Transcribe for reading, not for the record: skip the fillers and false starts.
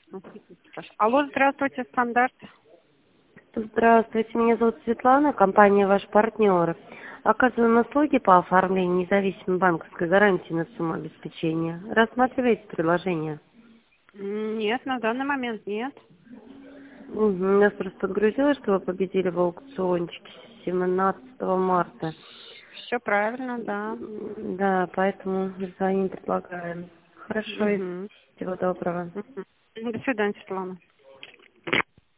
Алло, здравствуйте, стандарт. Здравствуйте, меня зовут Светлана, компания «Ваш партнер». Оказываем услуги по оформлению независимой банковской гарантии на сумму обеспечения. Рассматриваете предложение? Нет, на данный момент нет. Нас просто подгрузило, что вы победили в аукциончике 17 марта. Все правильно, да. Да, поэтому звоним, предлагаем. Хорошо, и Мгм. всего доброго. Мгм. До свидания, Светлана.